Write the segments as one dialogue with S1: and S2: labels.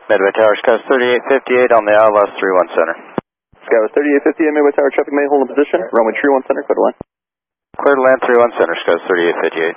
S1: Midway Tower, Sky 3858 on the ILS 31 Center.
S2: Sky 3858, Midway Tower, traffic may hold in position. Runway 31 Center, clear to land.
S1: Clear to land 31 Center, Sky 3858.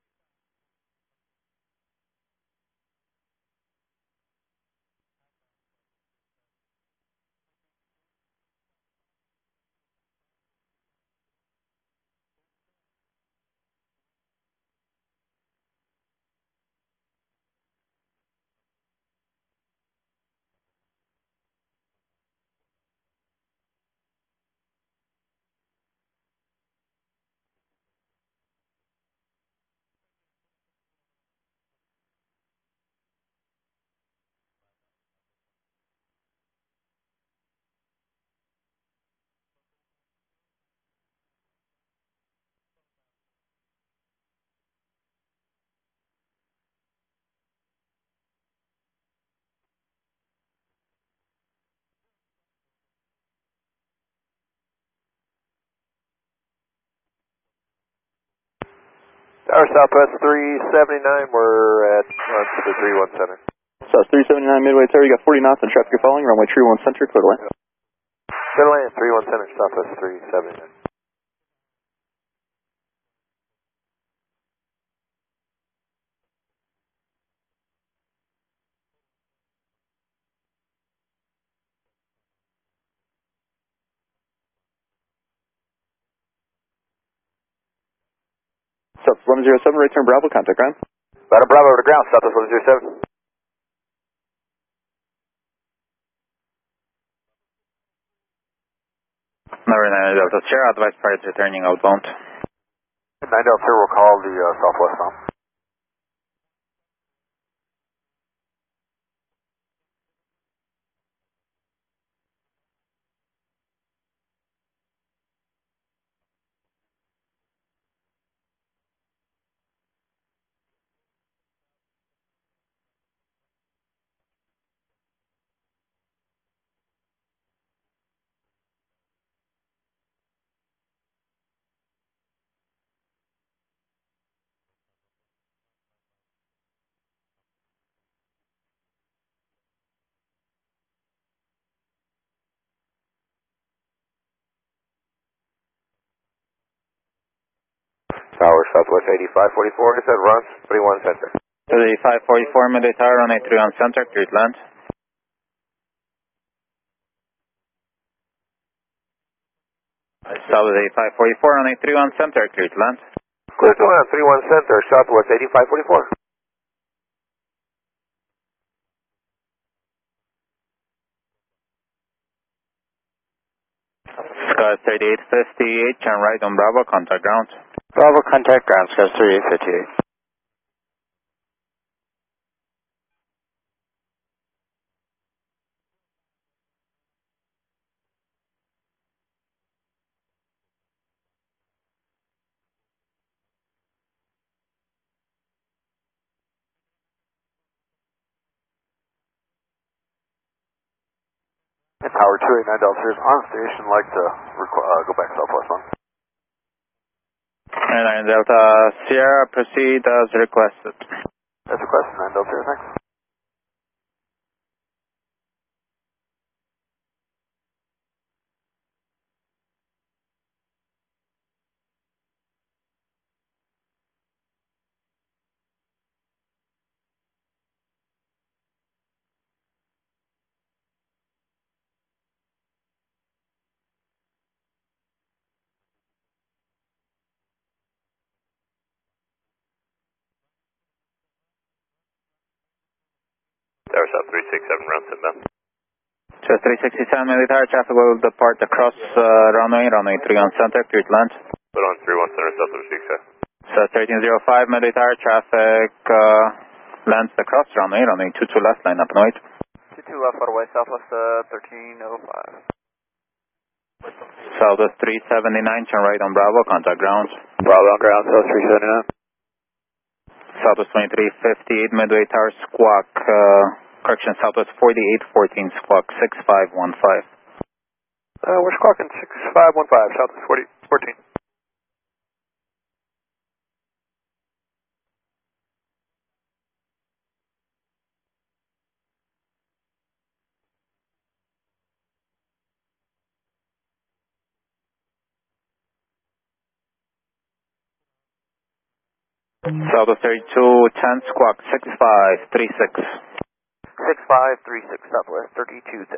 S3: Tower Southwest 379, we're at to the 31 Center.
S2: South 379, Midway Tower, you got 40 knots and traffic you're following. Runway 31 Center, clear to land.
S3: Clear to land, 31 Center, Southwest 379.
S2: South 107, return Bravo, contact ground.
S3: Ladder Bravo to ground, Southwest 107.
S1: Number 9 Delta Sierra, advice prior to returning outbound.
S3: 9 Delta Sierra will call the Southwest now. Tower Southwest 8544, is that runs 31 Center.
S1: To the 8544, Midway Tower, runway 31 Center, clear to land. Southwest 8544, runway 31 Center, clear to land.
S3: Clear to land, 31 Center, Southwest 8544.
S1: Sky 3858, turn right on Bravo, contact ground.
S4: Bravo, contact ground, Sky 3858.
S3: Tower 289 Delta Sierra is on station, like to go back Southwest on.
S1: 9 Delta Sierra, proceed as requested.
S3: As requested, 9 Delta Sierra, thanks. Tower South 367, round inbound.
S1: Just 367, Midway Tower, traffic will depart across runway 31 Center, clear to land.
S3: Put on 31 Center, Southwest 6.
S1: So 1305, Midway Tower, traffic lands across runway 22 left, line up and wait.
S5: 22 left, waterway, Southwest 1305.
S1: Southwest 379, turn right on Bravo, contact ground.
S3: Bravo on ground, South 379.
S1: Southwest 2358, Midway Tower, squawk, correction, Southwest 4814, squawk 6515.
S3: We're squawking 6515, Southwest 4014.
S1: Southwest 3210, squawk 6536.
S5: 6536 Southwest 3210.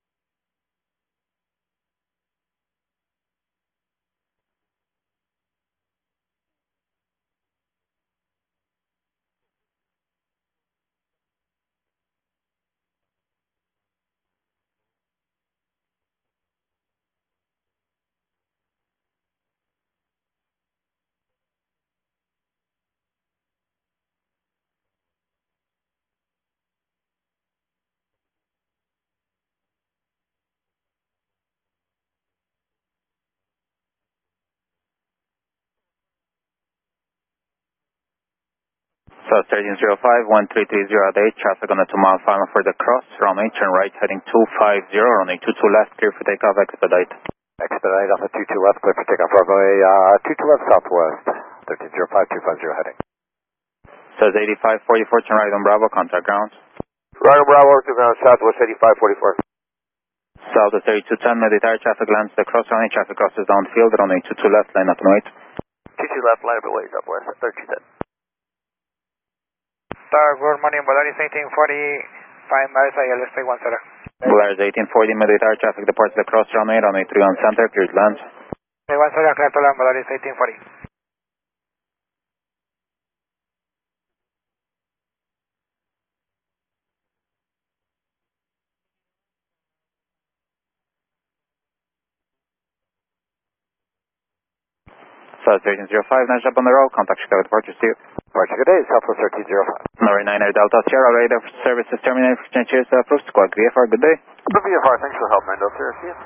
S1: South 1305, 1330 at 8, traffic on the 2 mile final for the cross, runway, turn right, heading 250, runway 22 left, clear for takeoff, expedite.
S3: Expedite off of 22 left, clear for takeoff, runway 22 left southwest, 1305, 250 heading.
S1: Says 8544, turn right on Bravo, contact ground.
S3: Right on Bravo, to ground, southwest 8544.
S1: Southwest 3210, mid-air traffic lands the cross, runway, traffic crosses downfield, runway 22 left, line up and wait.
S5: 22 left, line up and wait Southwest 3210.
S4: Good morning, Volaris 1840, 5 miles, ILS 310.
S1: Polaris 1840, mid-air traffic departs the cross, runway 3 on center, cleared land.
S4: 310, clear to land, Volaris 1840.
S1: South 1305, nice up on the road, contact Chicago departure to you.
S3: Departure, good day, southwest 1305.
S1: Norway 9 Air Delta Sierra, radar services terminated for changes to approach squawk VFR, good day.
S3: The VFR, thanks for the help, 9 Delta, see you.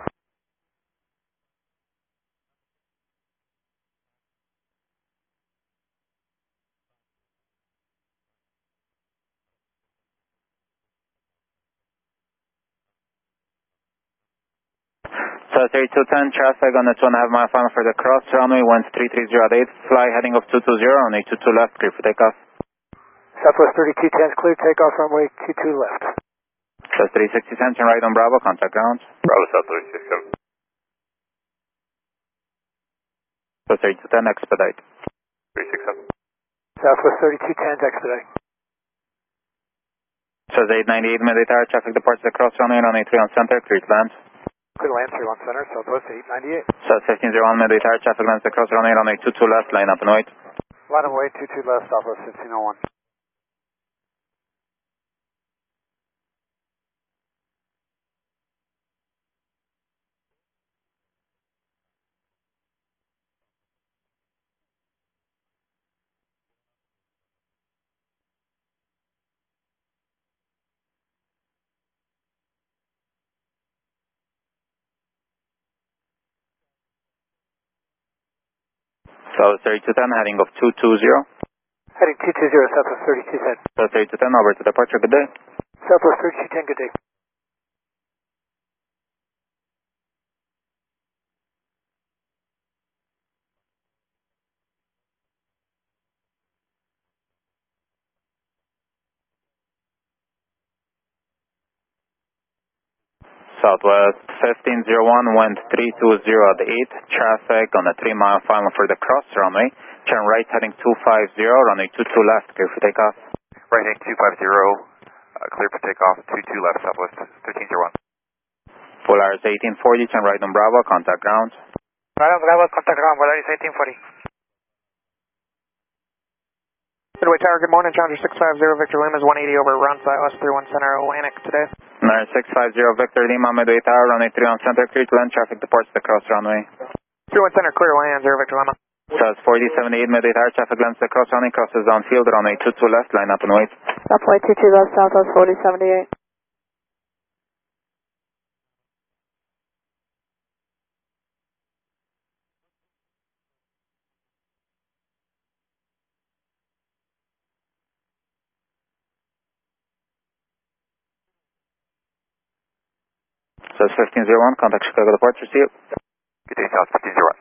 S1: South 3210, traffic on the 2.5 mile final for the cross, runway 1330 at 8, fly heading of 220, runway 22 left, clear for takeoff.
S4: Southwest 3210 is clear, takeoff runway 22 left.
S1: South 360, turn right on Bravo, contact ground.
S3: Bravo, south 367.
S1: South 3210, expedite.
S3: 367.
S4: Southwest 3210 expedite.
S1: South 898, mid-air traffic departs the cross, runway 3 on center, cleared land.
S4: Clear land 31 center, Southwest 898.
S1: South 1501, mid-air traffic lands the cross, runway 22 left, line up and wait.
S4: Line of way 22 left, Southwest 1501.
S1: South 3210, heading of 220.
S4: Heading 220, Southwest 3210.
S1: South 3210, over to departure, good day.
S4: Southwest 3210, good day.
S1: Southwest 1501, wind 320 at 8, traffic on the 3 mile final for the cross, runway. Turn right heading 250, runway 22 left, clear for takeoff.
S5: Right heading 250, clear for takeoff 22 left Southwest 1301.
S1: Polaris 1840, turn right on Bravo, contact ground.
S4: Right on Bravo, contact ground, Volaris 1840. Midway Tower, good morning, Challenger 650, Victor Lima is 180 over Round Southwest 31 Center, Atlantic today.
S1: 9650, Victor Lima, Midway Tower, runway 3 on center, clear to land, traffic departs the cross runway.
S4: 31 Center, clear land, 0 Victor Lima.
S1: South 4078, Midway Tower, traffic lands the cross runway, crosses downfield, runway 22 left, line up and wait.
S6: Southwest 22 left, Southwest 4078.
S1: South 1501, contact Chicago departure, see you.
S3: Good day, south 1501.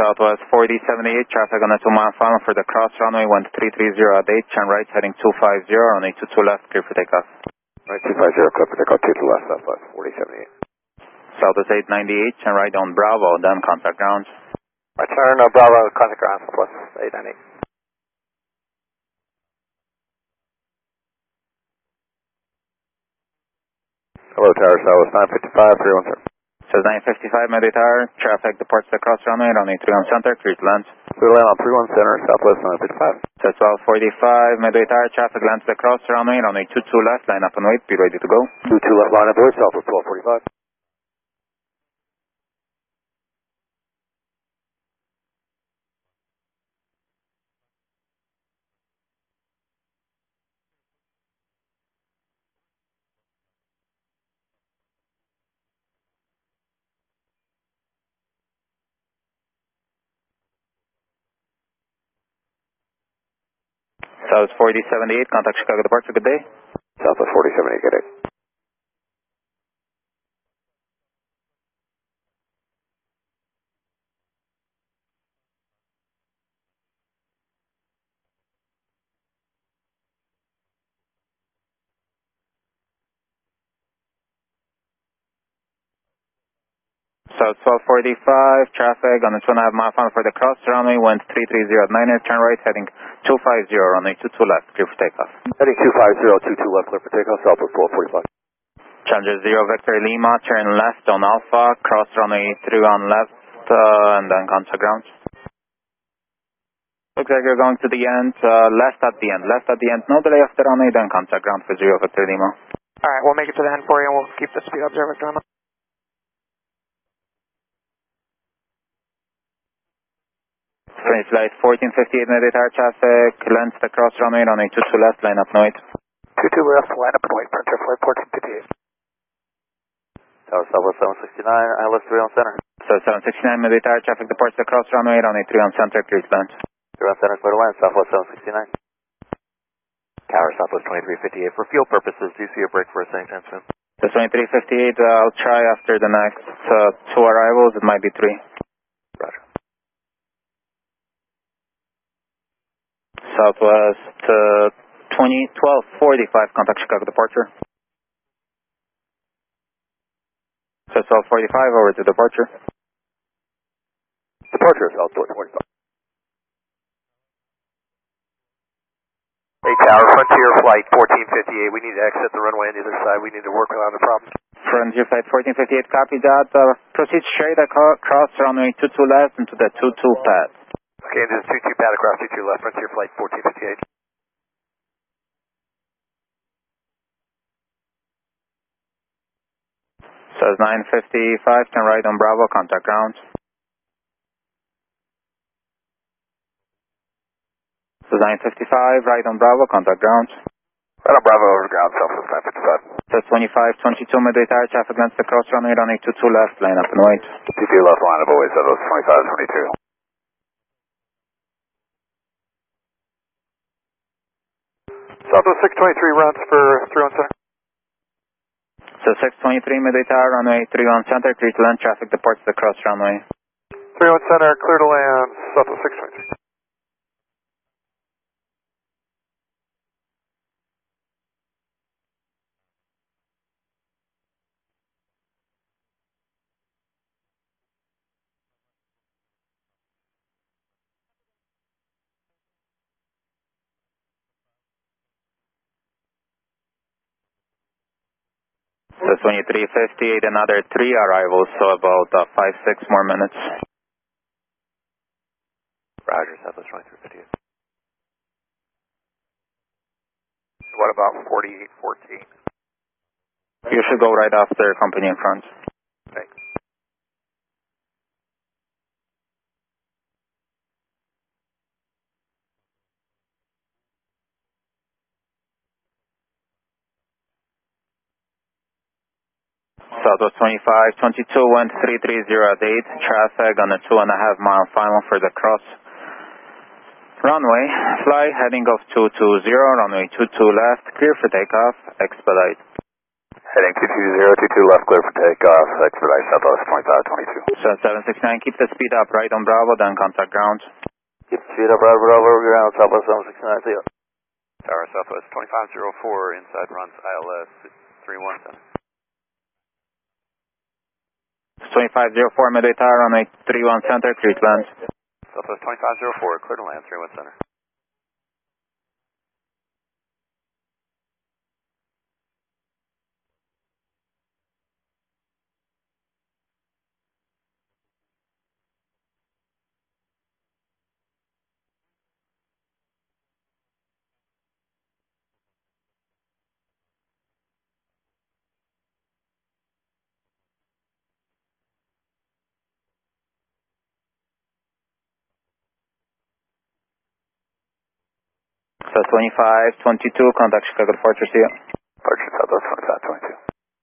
S1: Southwest 4078, traffic on the 2 mile final for the cross runway 1330 at 8, turn right heading 250, runway 22 left, clear for takeoff.
S3: Right, 250, clear for takeoff, 22 left, Southwest 4078.
S1: Southwest 898, turn right on Bravo, then contact ground.
S3: Right turn, Bravo, contact ground, Southwest 898. Hello, Tower, Southwest 955, 317.
S1: Says 955, Midway Tower, traffic departs the cross runway, runway 3 on center, clear to land.
S3: Clear to land on 31 center, Southwest 955.
S1: Says 1245, Midway Tower, traffic lands the cross runway, runway 22 left, line up and wait, be ready to go.
S3: 22 left, line up, voice, Southwest 1245.
S1: Southwest 4078, contact Chicago departure, good day.
S3: Southwest 4078, good day.
S1: South 1245, traffic on the 2.5 mile final for the cross runway, 1330 at 9, turn right heading 250, runway 22 left, clear for takeoff.
S3: Heading 250, 22 left, clear for takeoff, Southwest 1245.
S1: Challenger 0 Victor Lima, turn left on Alpha, cross runway 3 on left, and then contact ground. Looks like you're going to the end, left at the end, no delay after runway, then contact ground for 0 Victor Lima.
S4: Alright, we'll make it to the end for you and we'll keep the speed up 0 Victor Lima.
S1: French flight 1458, Midway Tower traffic, length the cross runway, runway 22 left, line up and wait.
S3: 22 left, line up and wait, Frontier flight 1458. Tower Southwest 769, ILS 3 on center.
S1: So 769, Midway Tower traffic departs the cross runway, runway 3 on center, clear to land.
S3: 3 on center, clear to land, Southwest 769. Tower Southwest 2358, for fuel purposes, do you see a break for us anytime soon?
S1: So 2358, I'll try after the next 2 arrivals, it might be 3.
S3: Roger.
S1: Southwest 1245, contact Chicago departure. So 1245 over to departure.
S3: Departure Southwest 25. Hey Tower, Frontier flight 1458, we need to exit the runway on the other side, we need to work around the problem.
S1: Frontier flight 1458, copy that. Proceed straight across runway 22 left into the 22 pad.
S3: Okay, into the 22 pad across 22 left, Frontier flight 1458.
S1: Says 955, turn right on Bravo, contact ground. Says 955, right on Bravo, contact ground.
S3: Right on Bravo, over ground, Southwest 955.
S1: Says 2522, Midway Tower traffic length the cross runway, runway 22 left, line up and wait.
S3: 22 left, line up, always, Southwest 2522. Southwest 623 runs for 3 on center.
S1: So 623, Midway Tower, runway 3 on center, clear to land, traffic departs the cross runway.
S3: 3 on center, clear to land, Southwest 623.
S1: So 2358, another 3 arrivals, so about 5-6 more minutes.
S3: Roger, Southwest 2358. What about 4814?
S1: You should go right after company in front.
S3: Thanks.
S1: Southwest 2522, 1330 at 8, traffic on the 2.5 mile final for the cross runway. Fly heading off 220, runway 22 left, clear for takeoff, expedite.
S3: Heading 220, 22 left, clear for takeoff, expedite Southwest 2522.
S1: So 769, keep the speed up, right on Bravo, then contact ground.
S3: Keep the speed up, right over ground, Southwest 769, see ya. Tower Southwest 2504, inside runs ILS 31 center.
S1: 2504, midway tower, runway 31 center, clear to land.
S3: Southwest 2504, clear to land, 31 center.
S1: So 2522, contact Chicago departure, see ya.
S3: Departure Southwest 2522.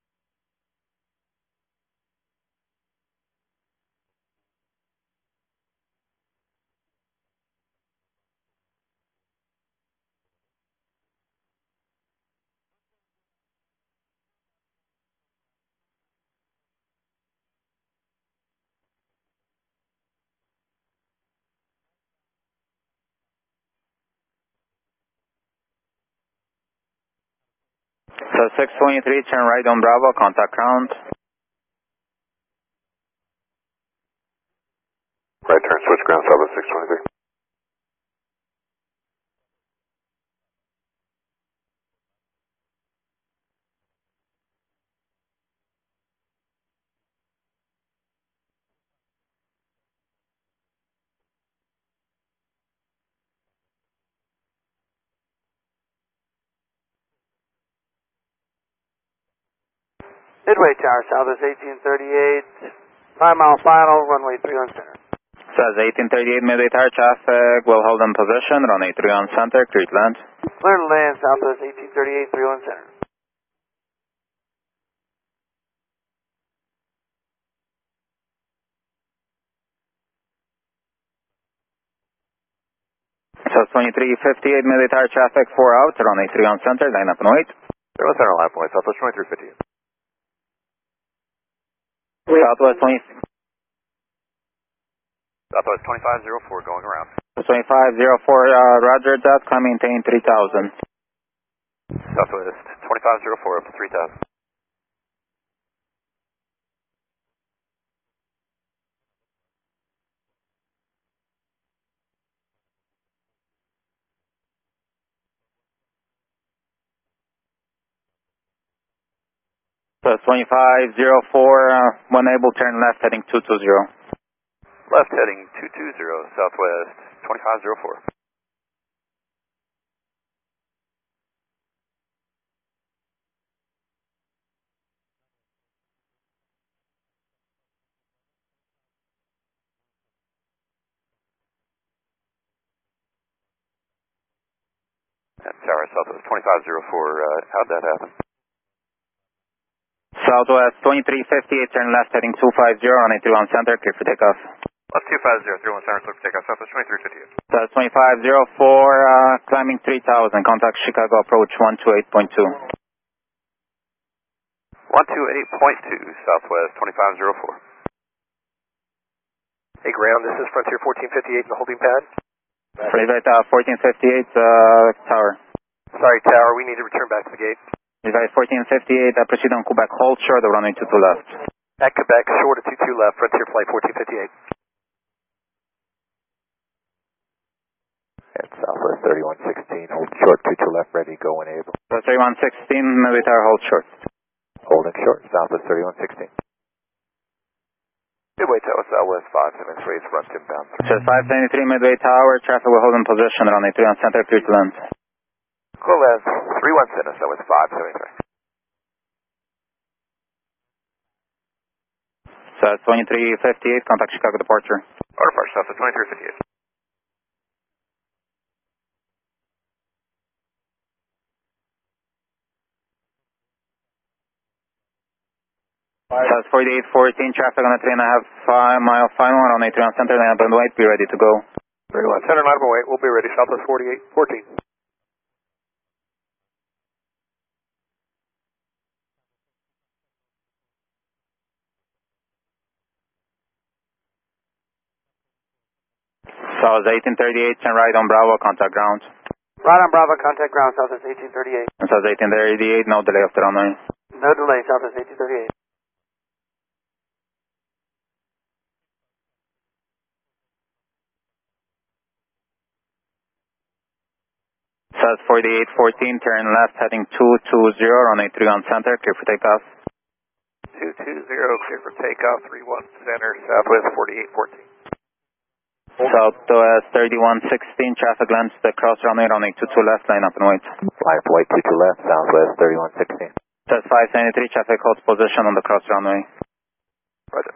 S1: So 623, turn right on Bravo, contact ground.
S3: Right turn, switch ground, Southwest 623.
S4: Midway Tower, Southwest 1838, 5-mile final, runway 31 center.
S1: Says 1838, midway tower, traffic will hold in position, runway 31 center, clear to land.
S4: Clear to land, Southwest 1838, 31 center.
S1: Says 2358, midway tower, traffic 4 out, runway 31 center, line up and wait.
S3: 31 center, line point, Southwest 2358.
S1: Southwest 20.
S3: Southwest 2504, going around.
S1: 2504, roger that, climb maintain 3000.
S3: Southwest 2504 up to 3000.
S1: So 2504, when able, turn left heading 220.
S3: Left heading 220, Southwest 2504. And Tower Southwest 2504, how'd that happen?
S1: Southwest 2358, turn left heading 250 on a 31 center, clear for takeoff.
S3: Left 250, 31 center, clear for takeoff, Southwest 2358.
S1: That's 2504, climbing 3000, contact Chicago approach 128.2.
S3: 128.2, Southwest 2504.
S4: Hey, ground, this is Frontier 1458 in the holding pad.
S1: Private 1458, tower.
S4: Sorry, Tower, we need to return back to the gate.
S1: Private 1458, proceed on Quebec, hold short of runway 22 left.
S4: At Quebec, short of 22 left, Frontier Flight 1458.
S3: At Southwest 3116, hold short, 22 left, ready, go when able.
S1: So 3116, midway tower, hold short.
S3: Holding short, Southwest 3116. Midway Tower, Southwest 573, front inbound.
S1: So 573, midway tower, traffic will hold in position, runway 31 center, clear to land.
S3: Clear land, 31 center, Southwest 573.
S1: So 2358, contact Chicago departure.
S3: Order departure, Southwest 2358.
S1: South 4814, traffic on the 3.5-mile final, runway 31 center, line up and wait, be ready to go.
S4: 31 center, line up and wait, we'll be ready, Southwest 4814.
S1: South 1838, turn right on Bravo, contact ground.
S4: Right on Bravo, contact ground, Southwest 1838.
S1: And South 1838, no delay off the runway.
S4: No delay, Southwest 1838.
S1: South 4814, turn left heading 220, runway 31 center, clear for takeoff.
S3: 220, clear for takeoff, 31 center, Southwest 4814.
S1: Southwest 3116, traffic lands the cross runway, runway 22 left, line up and wait.
S7: Line white 22 left, Southwest 3116.
S1: South 573, traffic holds position on the cross runway.
S3: Roger.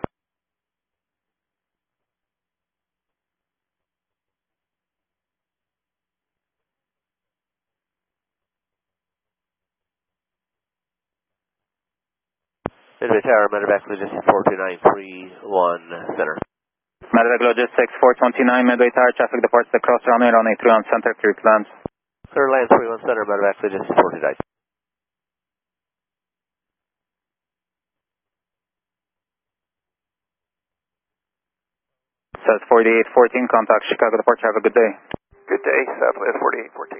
S7: Midway Tower, Medevac Logistics 42931 Center.
S1: Medevac Logistics 429, Midway Tower, traffic departs the cross runway, runway 31 center, clear to land.
S7: Clear land 31 Center, Medevac Logistics 429.
S1: South 4814, contact Chicago departure, have a good day.
S3: Good day, Southwest 4814.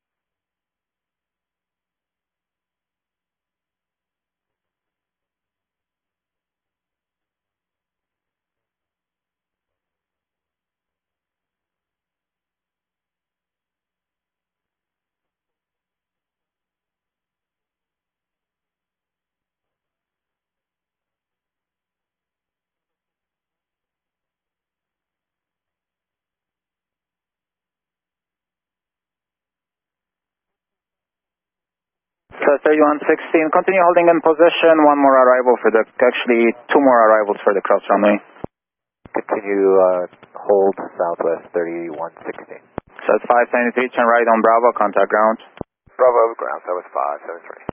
S1: South 3116, continue holding in position, one more arrival for the, actually two more arrivals for the cross runway.
S7: Continue hold Southwest 3116.
S1: South 573, turn right on Bravo, contact ground.
S3: Bravo, ground, Southwest 573.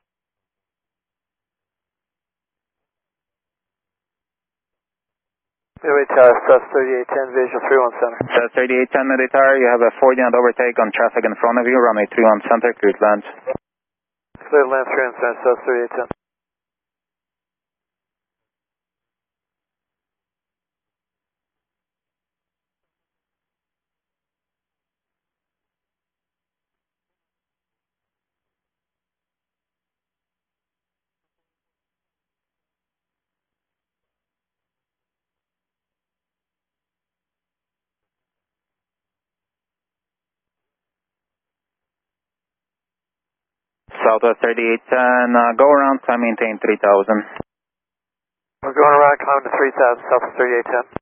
S4: Midway Tower, South 3810, visual 31 center.
S1: South 3810, Midway Tower, you have a 40 knot overtake on traffic in front of you, runway 31 center, clear to land.
S4: Clear land 31 center, South 3810.
S1: Southwest 3810, go around, climb, maintain 3000.
S4: We're going around, climbing to 3000, Southwest 3810.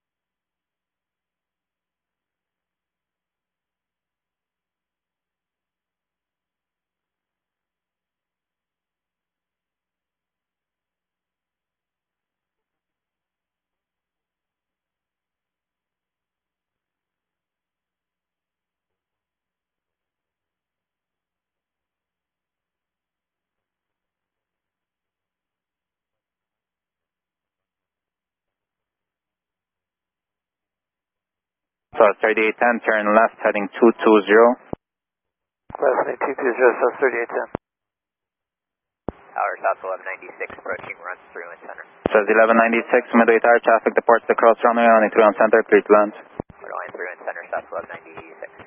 S1: South 3810, turn left heading 220.
S4: Class 220, South 3810.
S7: Tower South 1196, approaching runs 31 Center.
S1: South 1196, Midway Tower, traffic departs the cross runway, runway 31 center, clear to land.
S7: Clear line 31 Center, South 1196.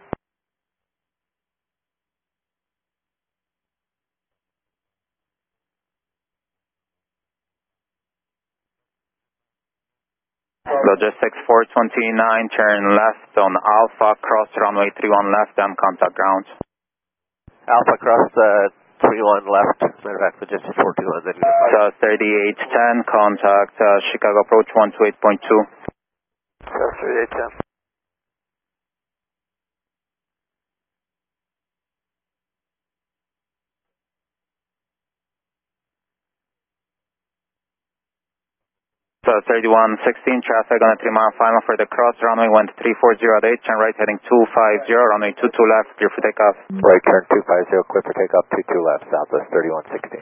S1: Logistics 429, turn left on Alpha, cross runway 31 left, and contact ground.
S7: Alpha cross 31 left, Medevac Logistics 421. Then
S1: South 3810, contact Chicago approach 128.2.
S4: South 3810.
S1: South 3116, traffic on a 3-mile final for the cross runway, went 3408, turn right heading 250, runway 22 left, clear for takeoff.
S7: right turn 250, clear for takeoff 22 left, Southwest 3116.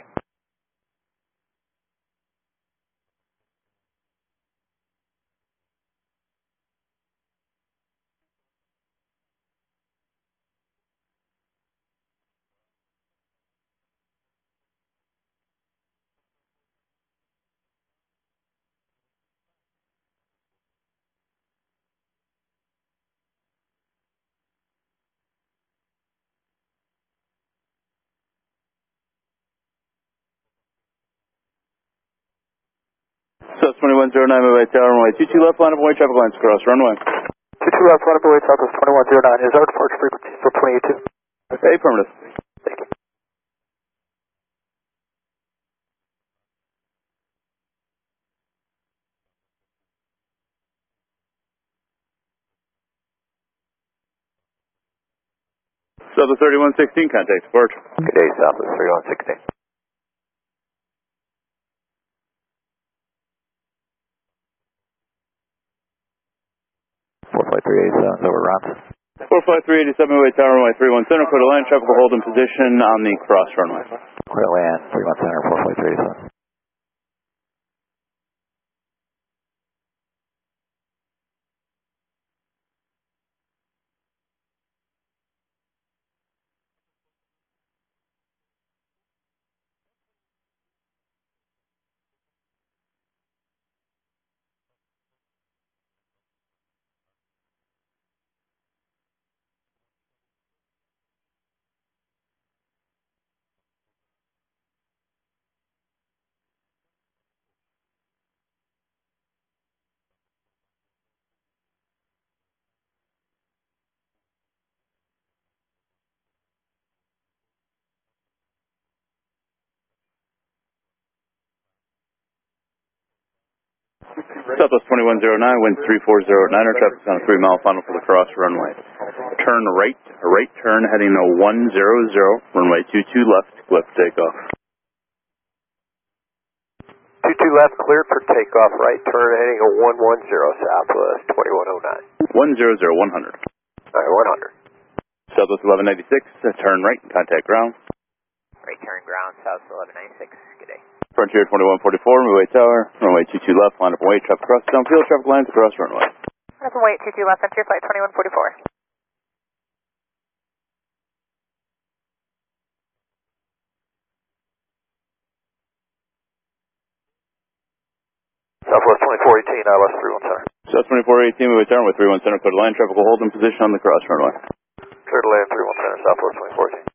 S2: Southwest 2109, midway tower, runway 22 left, line up away, traffic lines across runway.
S4: 22 left, line up away, Southwest 2109. Is our departure frequency still 282?
S2: Okay, affirmative.
S4: Thank you.
S2: Southwest 3116, contact departure.
S7: Good day, Southwest 3116. 45387 over Ron's.
S2: 45387, midway tower, runway 31 center, clear to land, traffic will hold in position on the cross runway.
S7: Clear to land, 31 center, 45387.
S2: Southwest 2109, wind 3409, our traffic's on a 3-mile final for the cross runway. Turn right, a right turn heading to 100, runway 22 left, clear for takeoff.
S7: 22 left, clear for takeoff, right turn heading to 110, Southwest 2109.
S2: 100, 100.
S7: Alright, 100.
S2: Southwest 1196, turn right, contact ground.
S7: Right turn ground, Southwest 1196, good day.
S2: Frontier 2144, midway tower, runway 22 left, line up and wait, traffic cross downfield, traffic lines across runway.
S6: Line up and wait, 22 left, Frontier flight 2144.
S7: Southwest 2418, ILS 31 center.
S2: South 2418, midway tower, runway 31 center, clear to land, traffic will hold in position on the cross runway.
S7: Clear to land, 31 center, Southwest 2418.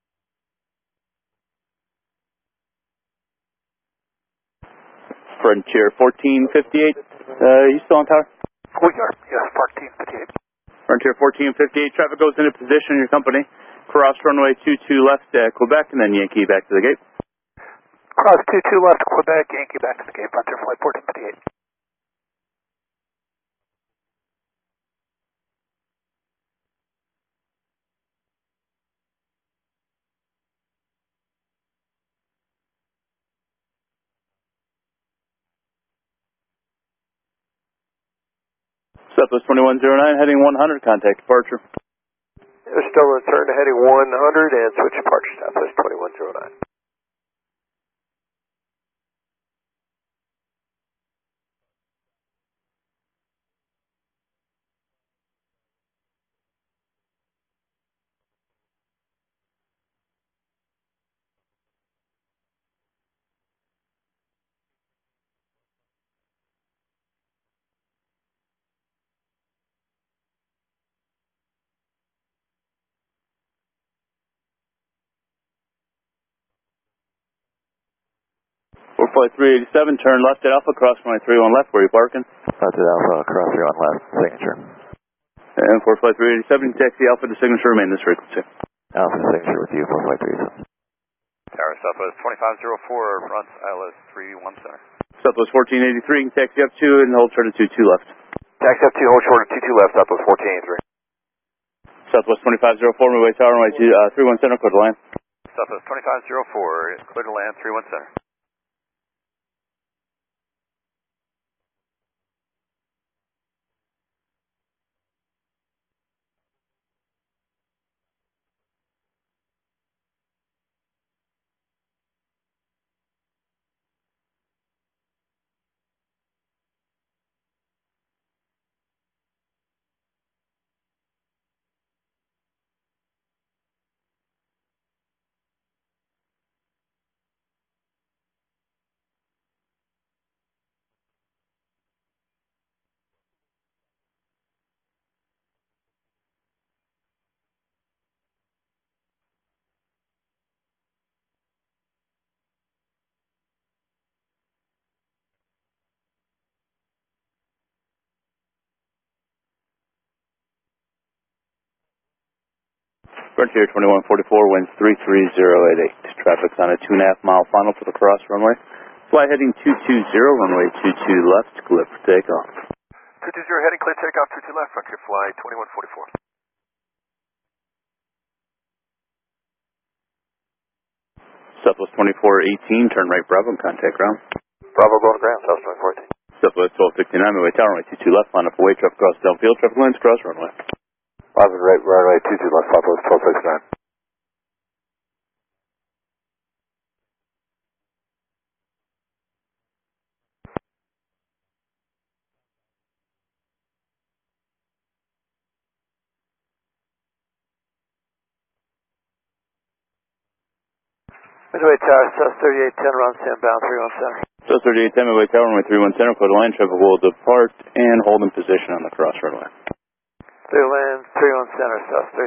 S2: Frontier 1458, you still on tower?
S4: We are, yes, Park Team 58.
S2: Frontier 1458, traffic goes into position in your company. Cross runway 22 left, Quebec, and then Yankee back to the gate.
S4: Cross 22 left, Quebec, Yankee back to the gate, Frontier flight 1458.
S2: Southwest 2109, heading 100, contact departure.
S7: There's still a return to heading 100 and switch departure, Southwest 2109.
S2: Flight 387, turn left at Alpha, cross runway 31 left, where are you parking?
S7: Left at Alpha, cross 31 left, signature.
S2: And for Flight 387, taxi Alpha to signature, remain this frequency.
S7: Alpha signature with you for Flight 387.
S3: Tower Southwest 2504, runs ILS 31 center.
S2: Southwest 1483, taxi up 2 and hold short of 22 left.
S7: Taxi up 2, hold short of 22 left, Southwest 1483.
S2: Southwest 2504, midway tower, runway 31 center, clear to land.
S3: Southwest 2504, clear to land 31 center.
S2: Frontier 2144, winds 330 at 8. Traffic's on a 2.5 mile final for the cross runway. Fly heading 220, runway 22 left, clear for takeoff.
S3: 220 heading clear takeoff, 22 left, Frontier fly 2144.
S2: Southwest 2418, turn right Bravo and contact ground.
S7: Bravo going to ground, Southwest 2418.
S2: Southwest 1269, midway tower, runway 22 left, line up away, traffic cross downfield, traffic lines cross runway.
S7: 5 right, runway 22 left, Southwest 1269. Midway tower, South 3810, run standbound, 31 center.
S2: South 3810, midway tower, runway 31 center, clear the line, traffic will depart and hold in position on the cross runway.
S7: Clear land, 31 center, South 38.